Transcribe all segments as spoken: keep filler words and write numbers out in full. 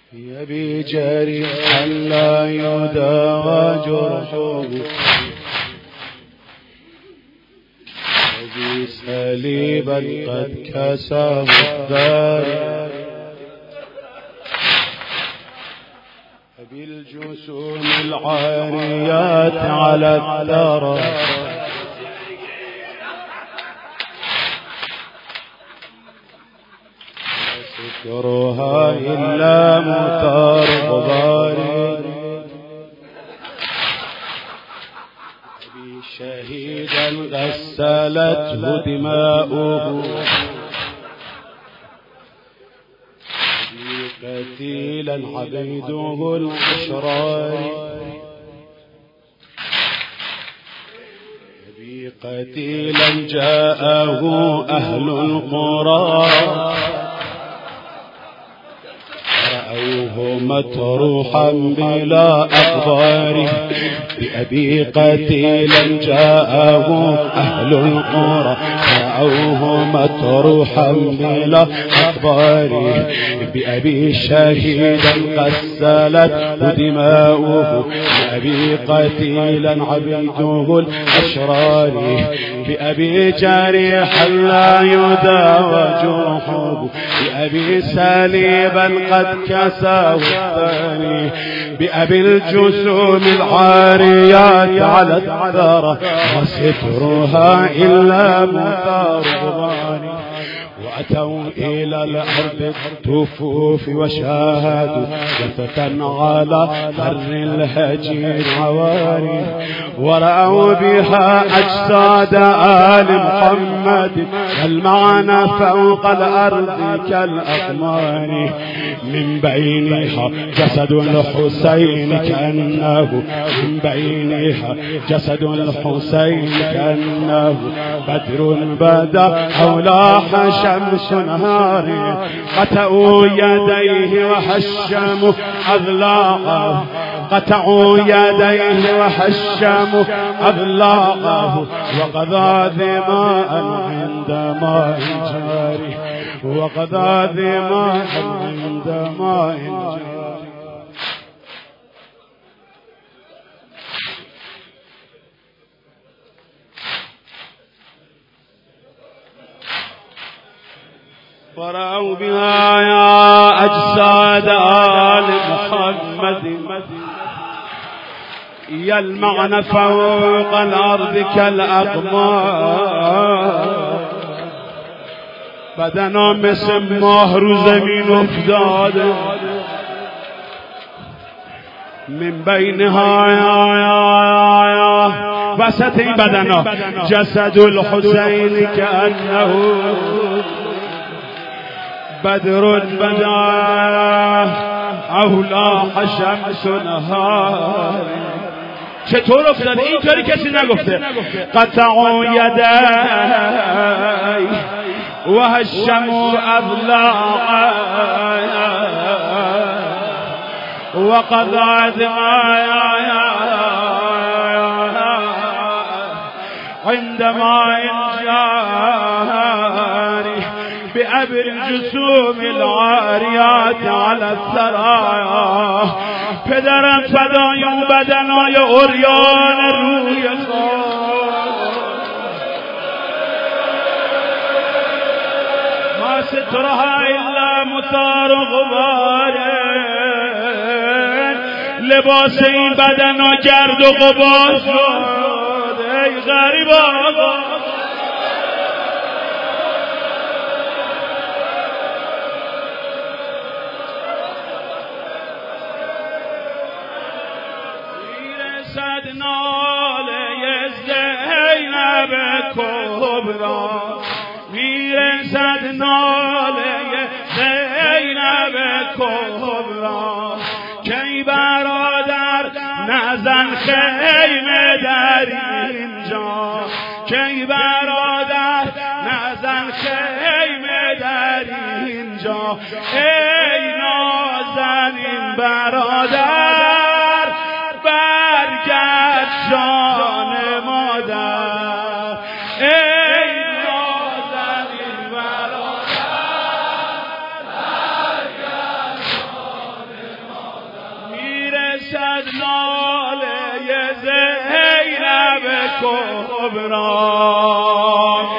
يبي جريحا لا يداوى جرحه، يبي سليبا قد كساه الدار، يبي الجسوم العاريات على الثرى، سترها إلا مطار غبار، شهيدا غسلته دماؤه، قتيلا عبيده الأشرار، قتيلا جاءه أهل القرى، رأوه مطروحا بلا أقبار، بأبي قتيلا جاءه أهل القرى، رأوه مطروحا بلا أقبار، بأبي شهيدا غسلته دماؤه، بأبي قتيلا عبيده الأشرار، بأبي جريحا لا يداوى جرحه، بأبي سليبا قد كساه الثاني، بأبي الجسوم العاريات على الثرى، وسترها إلا مطار غبار، وأتوا إلى الأرض التفوف وشاهدوا جثة على فر الهجير عواري، ورأوا بها أجساد آل محمد كالمعنى فوق الأرض كالأقمار، من بينها جسد الحسين كأنه، من بينها جسد الحسين كأنه بدر بدا أو لاح شمس نهار، قطعوا يديه وحشموا أضلاعه، قطعوا يديه وحشموا أضلاعه، وقضى دماء عند ماء جاري، وقضى دماء عند ماء جاري. ورأوا بها يا أجساد آل محمد يلمعن فوق الأرض كالأقمار، بدنا مثل مهر زمین افتاده، من بینها یا یا یا وسط این بدنا جسد الحسین كأنه بدر بدا أو لاح شمس نهار. چطور افتاده؟ اینطوری کسی نگفته. قطعوا یدی و هشموا اضلاعا و قضى دماء عندما جاري بأبر الجسوم العاريات على الثرايا. پدرم فدای اون بدنای عریان روی خاک، ما سترها الا مطار غبار، لباس این بدنا گرد و غبار شد. ای غریب آقا ناله زینب کبرا، میرسد ناله زینب کبرا، کی برادر نزن خیمه در اینجا، کی برادر نزن خیمه در اینجا، ای نازنین برادر برگرد جان مادر، ای نازنین برادر برگرد جان میرسد ناله زینب کبرا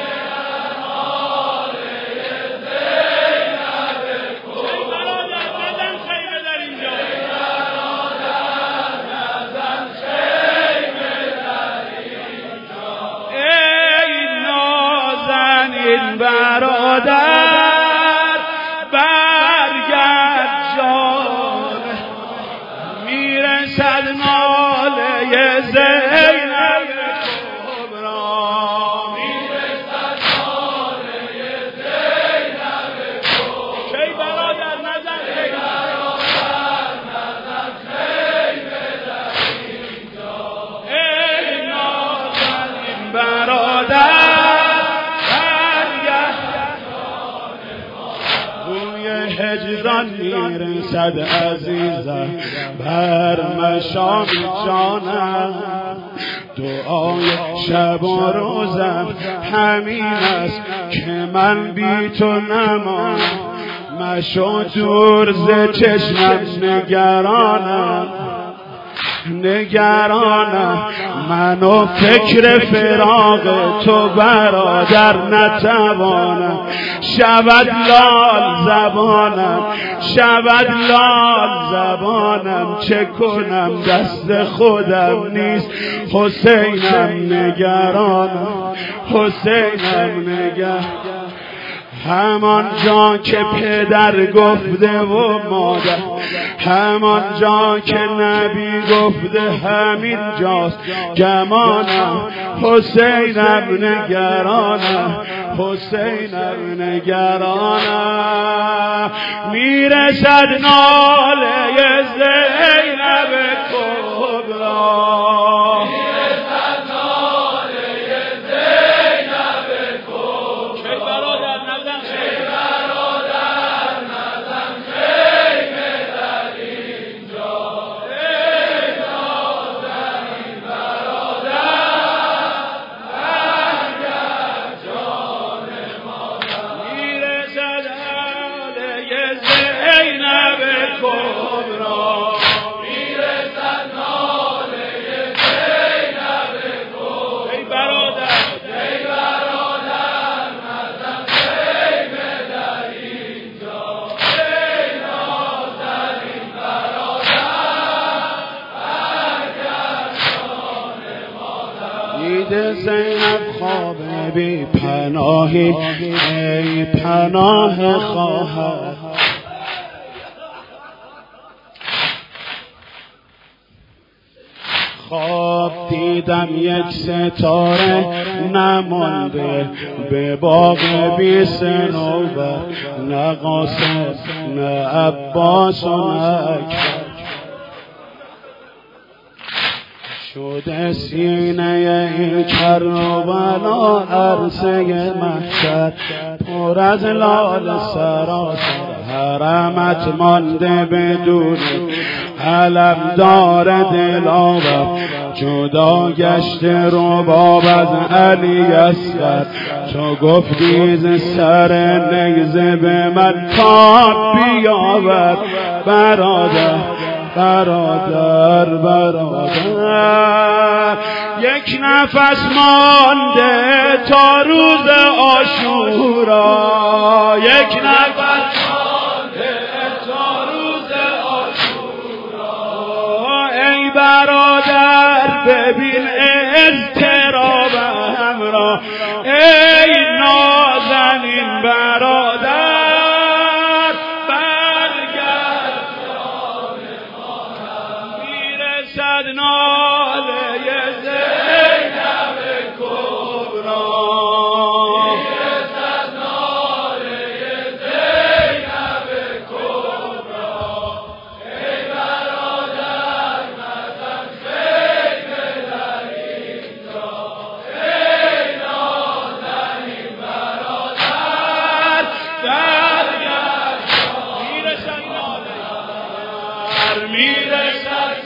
برادر برگرد جان میرسد ناله زینب کبرا میرسد ناله زینب کبرا کی برادر نزن کی برادر نزن خیمه در اینجا ای نازنین برادر هجران میرسد عزیزم بر مشام جانم دعای شب و روزم همین است که من بی تو نمانم مشو دور ز چشمم نگرانم نگرانم منو فکر فراق تو برادر نتوانم شود لال زبانم شود لال زبانم چه کنم دست خودم نیست حسینم نگرانم حسینم نگرانم همان جا که پدر گفته و مادر همان جا که نبی گفته همین جاست گمانم حسینم نگرانم حسینم نگرانم میرسد ناله زینب کبرا زینب خواب بی پناهی ای پناه خواهر خواب دیدم یک ستاره نمانده به باغ بی صنوبر نه قاسم نه عباس و نه اکبر شده سینه این کربلا عرصه محشر پر از لاله سراسر حرمت مانده بدون علمدار دلاور جدا گشت رباب از علی اصغر تو گفتی ز سر نگزه به من تاب بیاور برادر برادر برادر یک نفس مانده تا روز عاشورا یک نفس مانده تا روز عاشورا ای برادر ببین اضطرابم را ای نازنین برادر ناله زینب کبرا میرسد ناله زینب کبرا ای برادر نزن خیمه در اینجا ای نازنین برادر برگرد میرسد ناله میرسد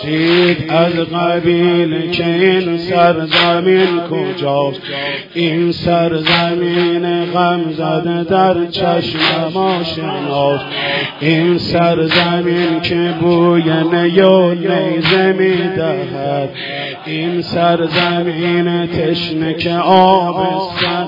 پرسید از قبیل که این سرزمین کجاست، این سرزمین غم زده در چشم ما شناس، این سرزمین که بوی نی و نیزه میدهد، این سرزمین تشنه که آبستن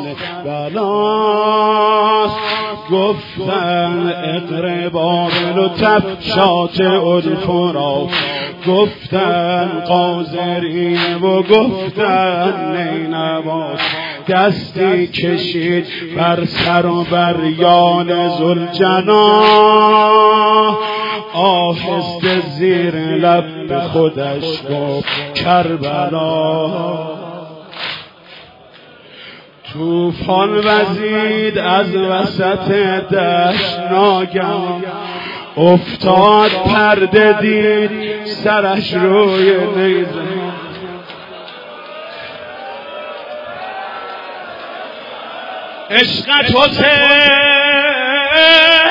بلاست. گفتن اقر بابل و تفشات الفرات، گفتن قاذریه و گفتن نینواز. دستی کشید بر سر و بر یال ذوالجناح، آهسته زیر لب به خودش گفت کربلا. طوفان وزید از وسط دشت، ناگهان افتاد پرده دید سرش روی نیزه. عشقت حسین